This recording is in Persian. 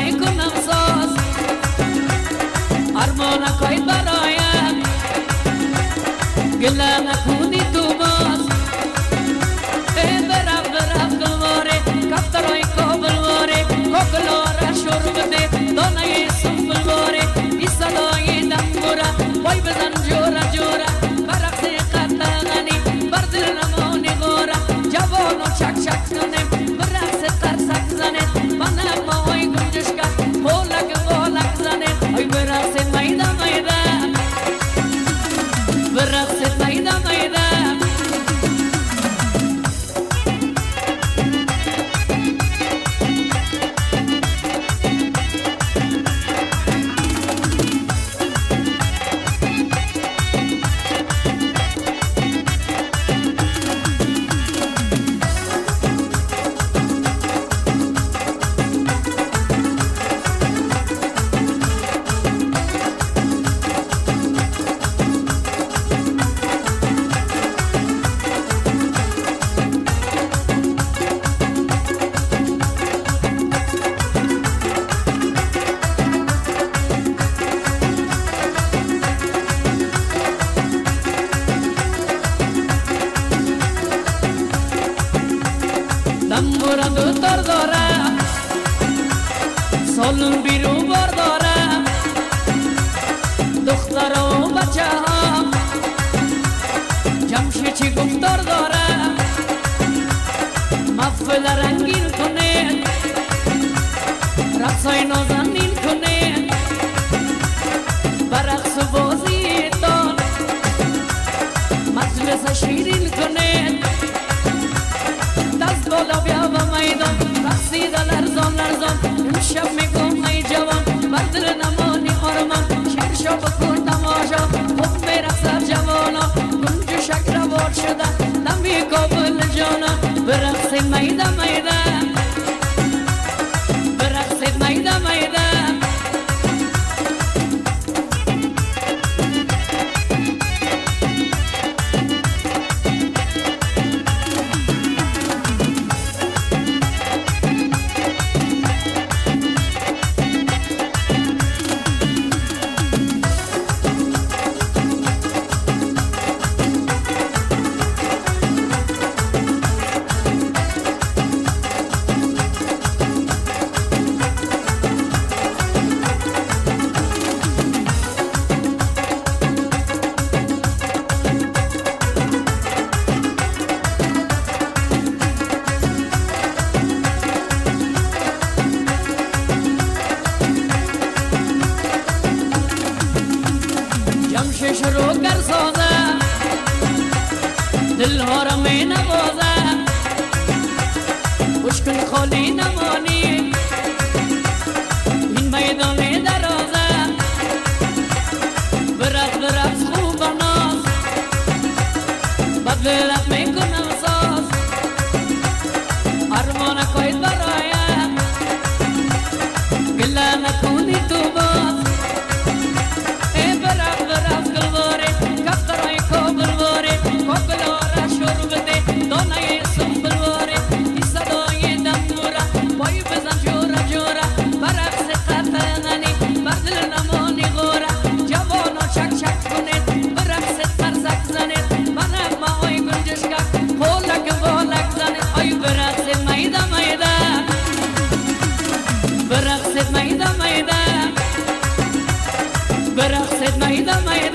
میکنم ساز ارمانکای برایم گله نکنی تو باز برف برف گلواره کفترهای کابلواره کوکلواره شروع بده دانه سنبلواره ای صدای دنبوره پای بزن جوره جوره برقص قطغنی بر دل نمانی غوره جوان و چک چک کنیم برقص ترسک زنه منم ماهای گنجش کرد هولک والک زنه ای برقص میده میده برقص میده میده دنبورا دوتر دارم سالون بیرو بار دارم دختر و بچه ها جمشی چی گفتار دارم محفل رنگین کنه رقصای نازنین کنه برقص و بازی تان مجلس شیرین کنه دست بالا بیا و میدان رقصیده لرزان لرزان امشب میگم ای جوان بر دل نمانی آرمان شیر شا بکن تماشا خوب میرقصد جوانا گنج و شکر وار شده نمی کابل جانا برقص میده میده برقص میده میده شروع کر سازه دل ها را می نوازه مشکل خالی نمانی این میدان درازه برقص برقص خوب و ناز بدلت می کنم ساز ارمانکای برایم گله نکنی تو باز کوکلواره شروع بده دانه سنبلواره ای صدای دنبوره پای بزن جوره جوره برقص قطغنی بر دل نمانی غوره جوان و چک چک کنید برقص ترسک زنید منم ماهای گنجش کرد هولک والک زنید ای برقص میده میده برقص میده میده برقص میده میده